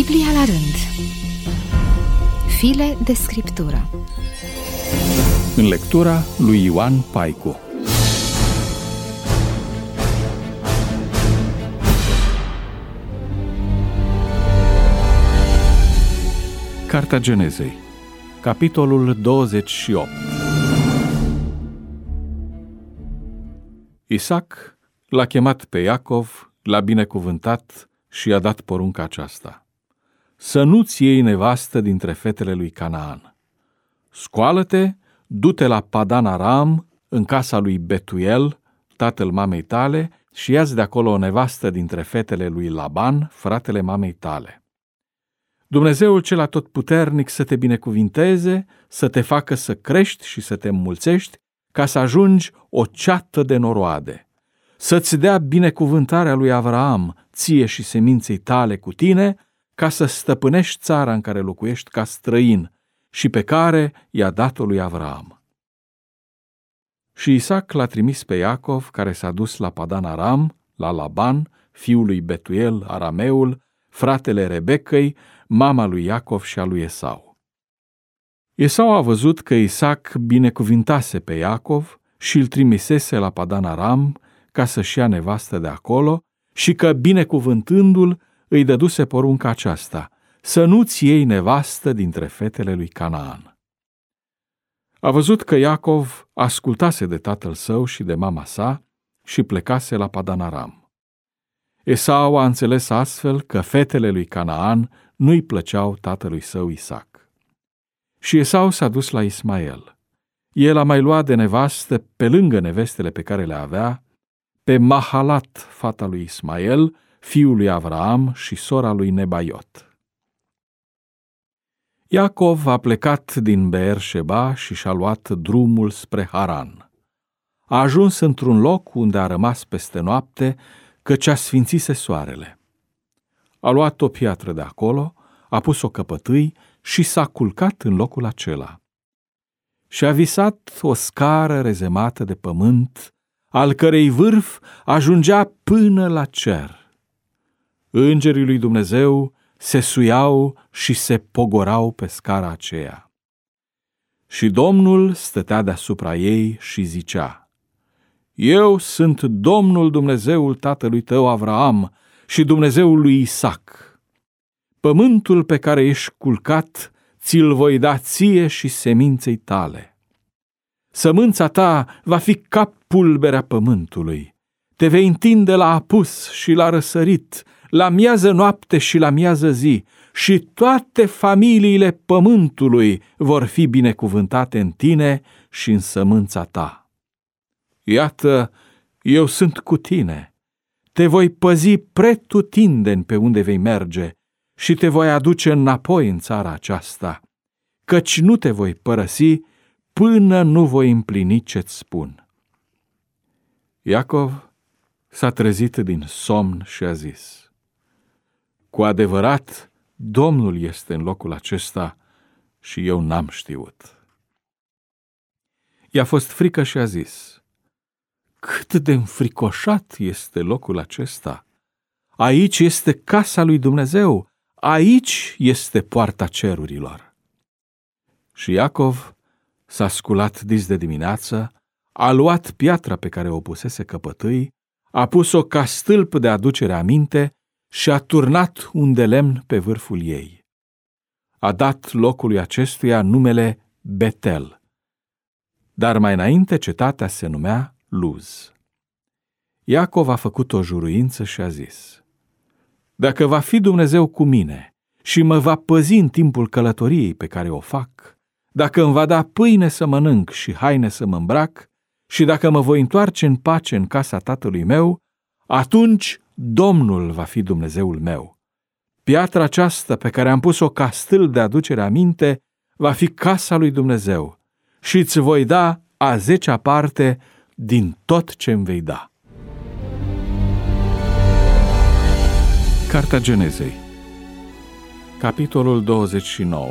Biblia la rând. File de scriptură. În lectura lui Ioan Paicu. Cartea Genezei, capitolul 28. Isaac l-a chemat pe Iacov, l-a binecuvântat și i-a dat porunca aceasta: să nu-ți iei nevastă dintre fetele lui Canaan. Scoală-te, du-te la Padan Aram, în casa lui Betuel, tatăl mamei tale, și ia-ți de acolo o nevastă dintre fetele lui Laban, fratele mamei tale. Dumnezeul cel atotputernic să te binecuvinteze, să te facă să crești și să te înmulțești, ca să ajungi o ceată de noroade. Să-ți dea binecuvântarea lui Avraam, ție și seminței tale cu tine, ca să stăpânești țara în care locuiești ca străin și pe care i-a dat-o lui Avraam. Și Isaac l-a trimis pe Iacov, care s-a dus la Padan Aram, la Laban, fiul lui Betuel, arameul, fratele Rebecăi, mama lui Iacov și a lui Esau. Esau a văzut că Isaac binecuvintase pe Iacov și îl trimisese la Padan Aram ca să-și ia nevastă de acolo și că, binecuvântându-l, îi dăduse porunca aceasta: să nu-ți iei nevastă dintre fetele lui Canaan. A văzut că Iacov ascultase de tatăl său și de mama sa și plecase la Padan Aram. Esau a înțeles astfel că fetele lui Canaan nu-i plăceau tatălui său Isaac. Și Esau s-a dus la Ismael. El a mai luat de nevastă, pe lângă nevestele pe care le avea, pe Mahalat, fata lui Ismael, fiul lui Avraam și sora lui Nebaiot. Iacov a plecat din Beer-Sheba și și-a luat drumul spre Haran. A ajuns într-un loc unde a rămas peste noapte, căci a sfințise soarele. A luat o piatră de acolo, a pus-o căpătâi și s-a culcat în locul acela. Și a visat o scară rezemată de pământ, al cărei vârf ajungea până la cer. Îngerii lui Dumnezeu se suiau și se pogorau pe scara aceea. Și Domnul stătea deasupra ei și zicea: eu sunt Domnul Dumnezeul tatălui tău Avraam și Dumnezeul lui Isaac. Pământul pe care ești culcat ți-l voi da ție și seminței tale. Sămânța ta va fi ca pulberea pământului. Te vei întinde la apus și la răsărit, la miază noapte și la miază zi, și toate familiile pământului vor fi binecuvântate în tine și în sămânța ta. Iată, eu sunt cu tine, te voi păzi pretutindeni pe unde vei merge și te voi aduce înapoi în țara aceasta, căci nu te voi părăsi până nu voi împlini ce-ți spun. Iacov s-a trezit din somn și a zis: cu adevărat, Domnul este în locul acesta și eu n-am știut. I-a fost frică și a zis: cât de înfricoșat este locul acesta! Aici este casa lui Dumnezeu, aici este poarta cerurilor. Și Iacov s-a sculat dis de dimineață, a luat piatra pe care o pusese căpătâi, a pus-o ca stâlp de aducere aminte și a turnat un de lemn pe vârful ei. A dat locului acestuia numele Betel, dar mai înainte cetatea se numea Luz. Iacov a făcut o juruință și a zis: dacă va fi Dumnezeu cu mine și mă va păzi în timpul călătoriei pe care o fac, dacă îmi va da pâine să mănânc și haine să mă îmbrac, și dacă mă voi întoarce în pace în casa tatălui meu, atunci Domnul va fi Dumnezeul meu. Piatra aceasta pe care am pus-o ca stâlp de aducere aminte va fi casa lui Dumnezeu și îți voi da a 10-a parte din tot ce îmi vei da. Cartea Genezei, capitolul 29.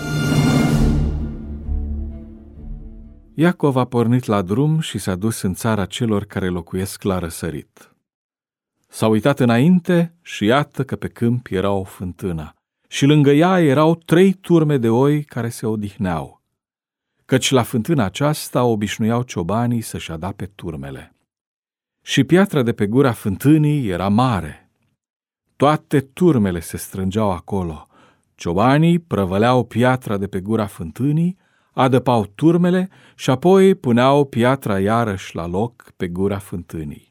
Iacov a pornit la drum și s-a dus în țara celor care locuiesc la răsărit. S-a uitat înainte și iată că pe câmp era o fântână și lângă ea erau 3 turme de oi care se odihneau, căci la fântâna aceasta obișnuiau ciobanii să-și adape turmele. Și piatra de pe gura fântânii era mare. Toate turmele se strângeau acolo. Ciobanii prăvăleau piatra de pe gura fântânii, adăpau turmele și apoi puneau piatra iarăși la loc pe gura fântânii.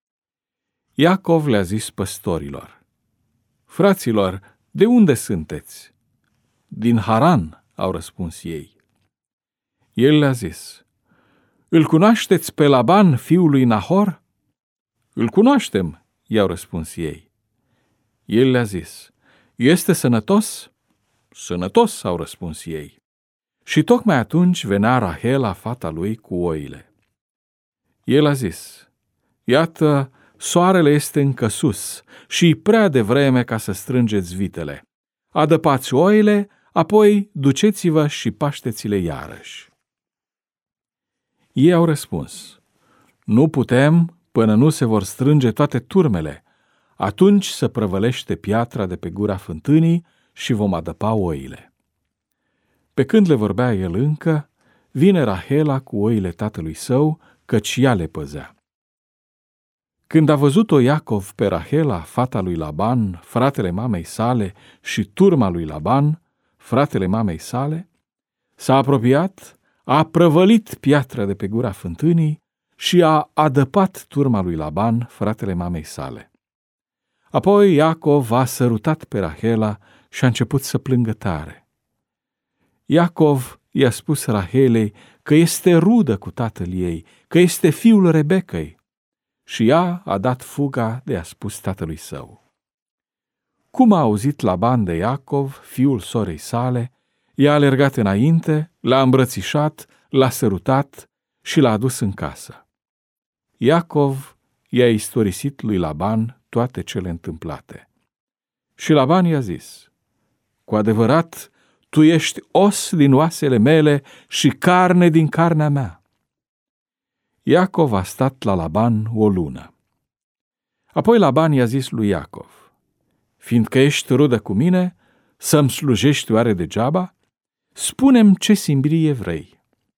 Iacov le-a zis păstorilor: Fraților, de unde sunteți? Din Haran, au răspuns ei. El le-a zis: Îl cunoașteți pe Laban, fiul lui Nahor? Îl cunoaștem, i-au răspuns ei. El le-a zis: Este sănătos? Sănătos, au răspuns ei. Și tocmai atunci venea Rahela, fata lui, cu oile. El a zis: Iată, soarele este încă sus și prea devreme ca să strângeți vitele. Adăpați oile, apoi duceți-vă și pașteți-le iarăși. Ei au răspuns: Nu putem până nu se vor strânge toate turmele. Atunci să prăvălește piatra de pe gura fântânii și vom adăpa oile. Pe când le vorbea el încă, vine Rahela cu oile tatălui său, căci ea le păzea. Când a văzut-o Iacov pe Rahela, fata lui Laban, fratele mamei sale, și turma lui Laban, fratele mamei sale, s-a apropiat, a prăvălit piatra de pe gura fântânii și a adăpat turma lui Laban, fratele mamei sale. Apoi Iacov a sărutat pe Rahela și a început să plângă tare. Iacov i-a spus Rahelei că este rudă cu tatăl ei, că este fiul Rebecăi, și ea a dat fuga de a spus tatălui său. Cum a auzit Laban de Iacov, fiul sorei sale, i-a alergat înainte, l-a îmbrățișat, l-a sărutat și l-a adus în casă. Iacov i-a istorisit lui Laban toate cele întâmplate. Și Laban i-a zis: Cu adevărat, tu ești os din oasele mele și carne din carnea mea. Iacov a stat la Laban o lună. Apoi Laban i-a zis lui Iacov: Fiindcă ești rudă cu mine, să-mi slujești oare degeaba? Spune-mi ce simbrie vrei.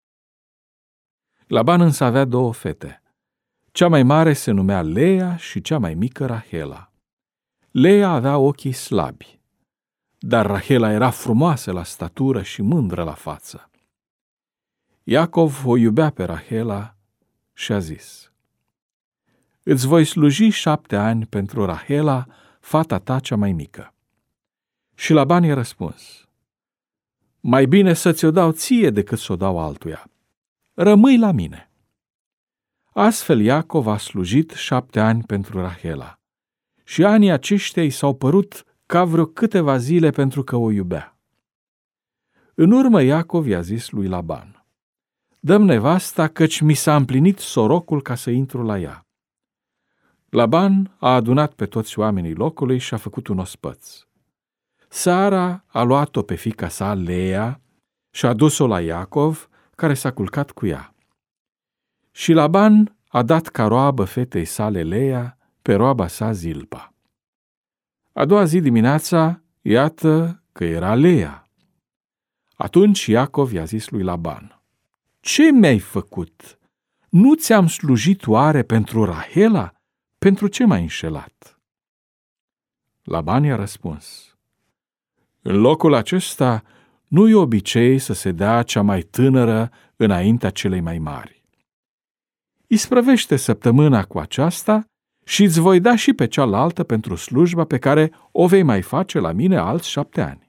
Laban însă avea 2 fete. Cea mai mare se numea Lea și cea mai mică Rahela. Lea avea ochii slabi, dar Rahela era frumoasă la statură și mândră la față. Iacov o iubea pe Rahela și a zis: Îți voi sluji 7 ani pentru Rahela, fata ta cea mai mică. Și Laban i-a răspuns: Mai bine să ți-o dau ție decât să o dau altuia. Rămâi la mine. Astfel Iacov a slujit 7 ani pentru Rahela. Și anii aceștia i s-au părut ca vreo câteva zile pentru că o iubea. În urmă Iacov i-a zis lui Laban: Dă-mi nevasta, căci mi s-a împlinit sorocul ca să intru la ea. Laban a adunat pe toți oamenii locului și a făcut un ospăț. Seara a luat-o pe fiica sa, Lea, și a dus-o la Iacov, care s-a culcat cu ea. Și Laban a dat ca roabă fetei sale Lea pe roaba sa Zilpa. A doua zi dimineața, iată că era Lea. Atunci Iacov i-a zis lui Laban: Ce mi-ai făcut? Nu ți-am slujit oare pentru Rahela? Pentru ce m-ai înșelat? Laban i-a răspuns: În locul acesta nu-i obicei să se dea cea mai tânără înaintea celei mai mari. Isprăvește săptămâna cu aceasta și îți voi da și pe cealaltă pentru slujba pe care o vei mai face la mine alți 7 ani.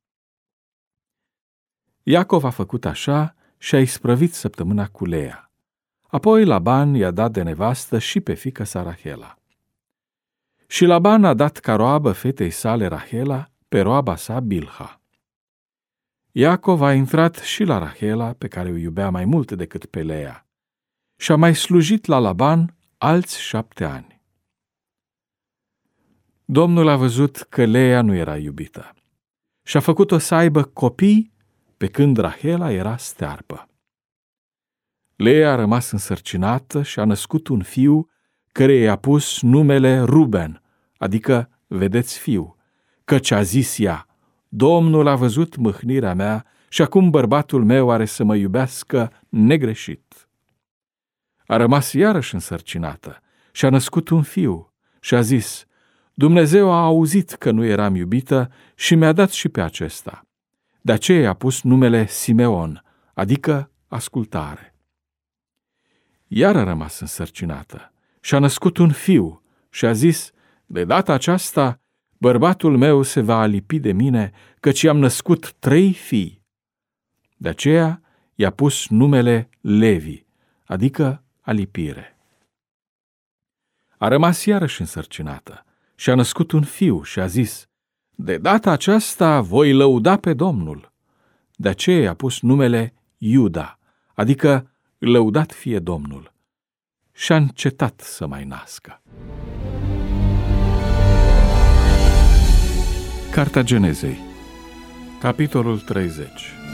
Iacov a făcut așa și a isprăvit săptămâna cu Lea. Apoi Laban i-a dat de nevastă și pe fiica sa Rahela. Și Laban a dat ca roabă fetei sale Rahela pe roaba sa Bilha. Iacov a intrat și la Rahela, pe care o iubea mai mult decât pe Lea, și a mai slujit la Laban alți 7 ani. Domnul a văzut că Lea nu era iubită și a făcut-o să aibă copii, pe când Rahela era stearpă. Lea a rămas însărcinată și a născut un fiu, care i-a pus numele Ruben, adică vedeți fiu, căci a zis ea: Domnul a văzut mâhnirea mea și acum bărbatul meu are să mă iubească negreșit. A rămas iarăși însărcinată și a născut un fiu și a zis: Dumnezeu a auzit că nu eram iubită și mi-a dat și pe acesta. De aceea i-a pus numele Simeon, adică ascultare. Iar a rămas însărcinată și a născut un fiu și a zis: De data aceasta bărbatul meu se va alipi de mine, căci i-am născut 3 fii. De aceea i-a pus numele Levi, adică alipire. A rămas iarăși însărcinată și a născut un fiu și a zis: De data aceasta voi lăuda pe Domnul. De aceea i-a pus numele Iuda, adică lăudat fie Domnul. Și a încetat să mai nască. Cartea Genezei, capitolul 30.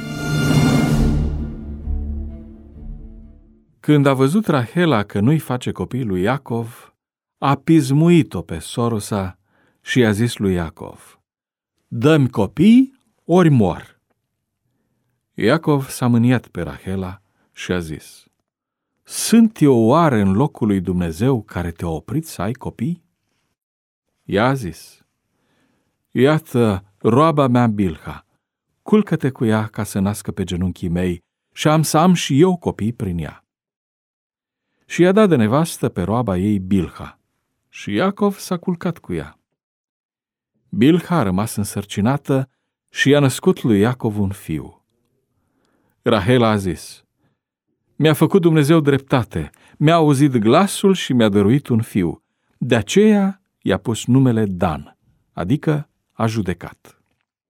Când a văzut Rahela că nu-i face copii lui Iacov, a pismuit-o pe soră sa și i-a zis lui Iacov: Dă-mi copii, ori mor. Iacov s-a mâniat pe Rahela și a zis: Sunt eu oare în locul lui Dumnezeu care te-a oprit să ai copii? Ea a zis: Iată roaba mea Bilha, culcă-te cu ea ca să nască pe genunchii mei și am să am și eu copii prin ea. Și i-a dat de nevastă pe roaba ei Bilha și Iacov s-a culcat cu ea. Bilha a rămas însărcinată și i-a născut lui Iacov un fiu. Rahela a zis: Mi-a făcut Dumnezeu dreptate, mi-a auzit glasul și mi-a dăruit un fiu. De aceea i-a pus numele Dan, adică a judecat.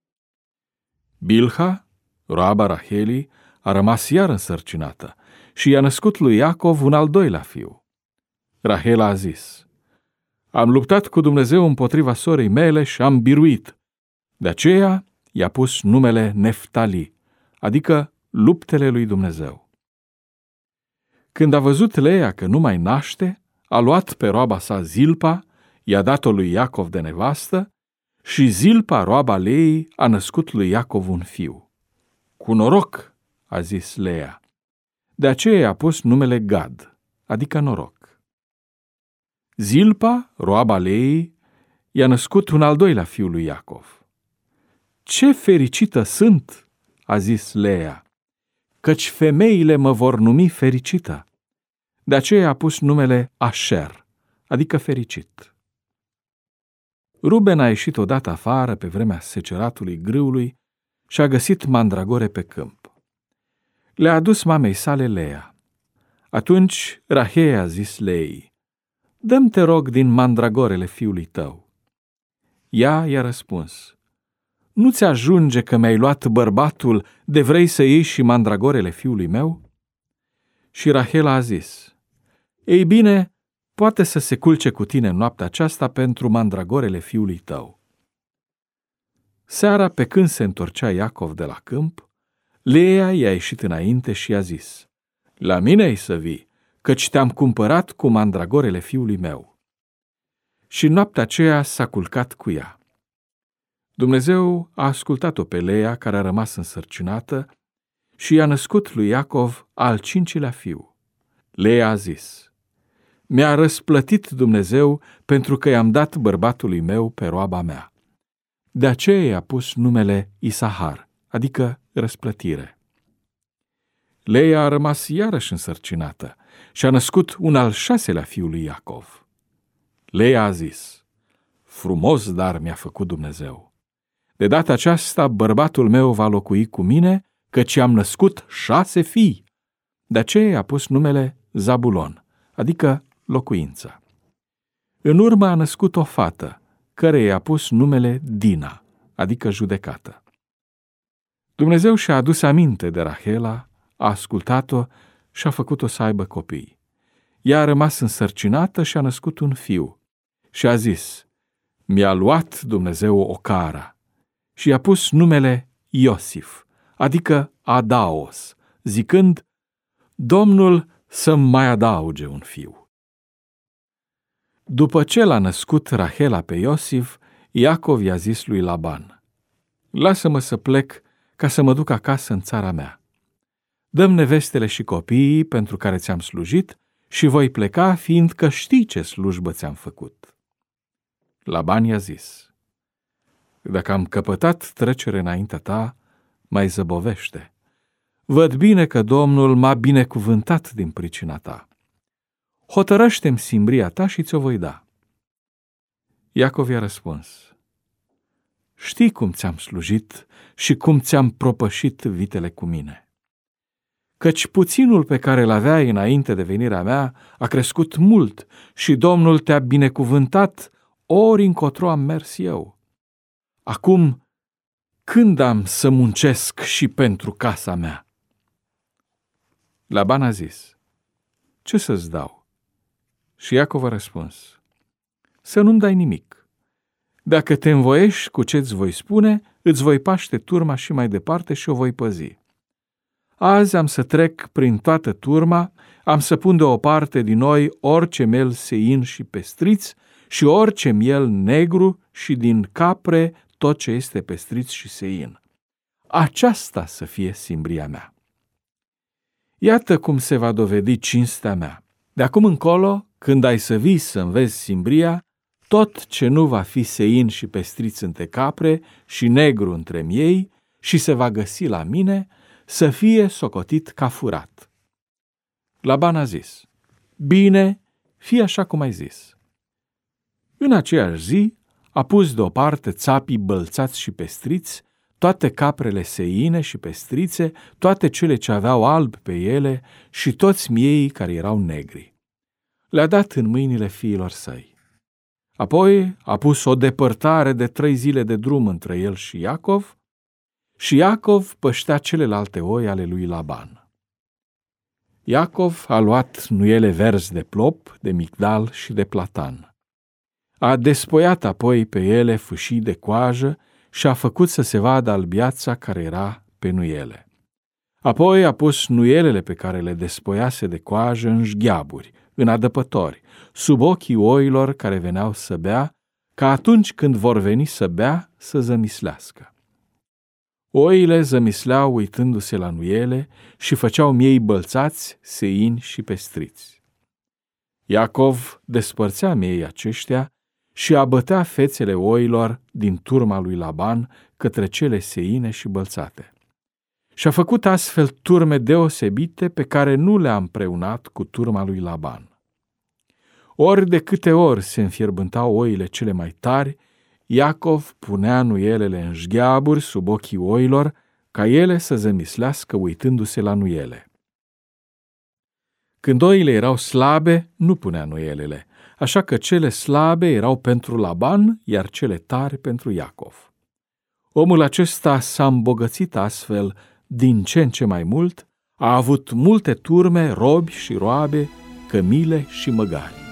Bilha, roaba Rahelii, a rămas iar însărcinată și i-a născut lui Iacov un al doilea fiu. Rahela a zis: Am luptat cu Dumnezeu împotriva sorei mele și am biruit. De aceea i-a pus numele Neftali, adică luptele lui Dumnezeu. Când a văzut Leea că nu mai naște, a luat pe roaba sa Zilpa, i-a dat-o lui Iacov de nevastă și Zilpa, roaba Leei, a născut lui Iacov un fiu. Cu noroc, a zis Leea. De aceea i-a pus numele Gad, adică noroc. Zilpa, roaba Leei, i-a născut un al doilea fiu lui Iacov. Ce fericită sunt, a zis Leea, căci femeile mă vor numi fericită. De aceea a pus numele Asher, adică fericit. Ruben a ieșit odată afară pe vremea seceratului grâului și a găsit mandragore pe câmp. Le-a adus mamei sale Leea. Atunci Rahel a zis Leei: Dă-mi, te rog, din mandragorele fiului tău. Ea i-a răspuns: Nu-ți ajunge că mi-ai luat bărbatul, de vrei să iei și mandragorele fiului meu? Și Rahel a zis: Ei bine, poate să se culce cu tine în noaptea aceasta pentru mandragorele fiului tău. Seara, pe când se întorcea Iacov de la câmp, Leea i-a ieșit înainte și i-a zis: La mine ai să vii, căci te-am cumpărat cu mandragorele fiului meu. Și noaptea aceea s-a culcat cu ea. Dumnezeu a ascultat-o pe Leea, care a rămas însărcinată, și i-a născut lui Iacov al 5-lea fiu. Leea a zis: Mi-a răsplătit Dumnezeu pentru că i-am dat bărbatului meu pe roaba mea. De aceea i-a pus numele Isahar, adică răsplătire. Leea a rămas iarăși însărcinată și a născut un al 6-lea fiu lui Iacov. Leea a zis: Frumos dar mi-a făcut Dumnezeu. De data aceasta bărbatul meu va locui cu mine, căci am născut 6 fii. De aceea i-a pus numele Zabulon, adică locuință. În urmă a născut o fată, care i-a pus numele Dina, adică judecată. Dumnezeu și-a adus aminte de Rahela, a ascultat-o și a făcut-o să aibă copii. Ea a rămas însărcinată și a născut un fiu și a zis: Mi-a luat Dumnezeu o cara, și i-a pus numele Iosif, adică Adaos, zicând: Domnul să-mi mai adauge un fiu. După ce l-a născut Rahela pe Iosif, Iacov i-a zis lui Laban: lasă-mă să plec ca să mă duc acasă în țara mea. Dă-mi nevestele și copiii pentru care ți-am slujit și voi pleca, fiindcă știi ce slujbă ți-am făcut. Laban i-a zis: dacă am căpătat trecere înaintea ta, mai zăbovește. Văd bine că Domnul m-a binecuvântat din pricina ta. Hotărăște-mi simbria ta și ți-o voi da. Iacov i-a răspuns: știi cum ți-am slujit și cum ți-am propășit vitele cu mine. Căci puținul pe care l-aveai înainte de venirea mea a crescut mult și Domnul te-a binecuvântat ori încotro am mers eu. Acum, când am să muncesc și pentru casa mea? Laban a zis: ce să-ți dau? Și Iacov a răspuns: să nu-mi dai nimic. Dacă te învoiești cu ce-ți voi spune, îți voi paște turma și mai departe și o voi păzi. Azi am să trec prin toată turma, am să pun deoparte din noi orice miel sein și pestriț și orice miel negru și din capre tot ce este pestriț și sein. Aceasta să fie simbria mea. Iată cum se va dovedi cinstea mea. De acum încolo, când ai să vii să-mi vezi simbria, tot ce nu va fi sein și pestriț între capre și negru între miei și se va găsi la mine, să fie socotit ca furat. Laban a zis: bine, fie așa cum ai zis. În aceeași zi a pus deoparte țapii bălțați și pestriți, toate caprele seine și pestrițe, toate cele ce aveau alb pe ele și toți miei care erau negri. Le-a dat în mâinile fiilor săi. Apoi a pus o depărtare de 3 zile de drum între el și Iacov, și Iacov păștea celelalte oi ale lui Laban. Iacov a luat nuiele verzi de plop, de migdal și de platan. A despoiat apoi pe ele fâșii de coajă și a făcut să se vadă albiața care era pe nuiele. Apoi a pus nuielele pe care le despoiase de coajă în șgheaburi, în adăpători, sub ochii oilor care veneau să bea, ca atunci când vor veni să bea, să zămislească. Oile zămisleau uitându-se la nuiele și făceau miei bălțați, seini și pestriți. Iacov despărțea miei aceștia și abătea fețele oilor din turma lui Laban către cele seine și bălțate. Și-a făcut astfel turme deosebite pe care nu le-a împreunat cu turma lui Laban. Ori de câte ori se înfierbântau oile cele mai tari, Iacov punea nuielele în șgheaburi sub ochii oilor, ca ele să zămislească uitându-se la nuiele. Când oile erau slabe, nu punea nuielele, așa că cele slabe erau pentru Laban, iar cele tari pentru Iacov. Omul acesta s-a îmbogățit astfel din ce în ce mai mult, a avut multe turme, robi și roabe, cămile și măgari.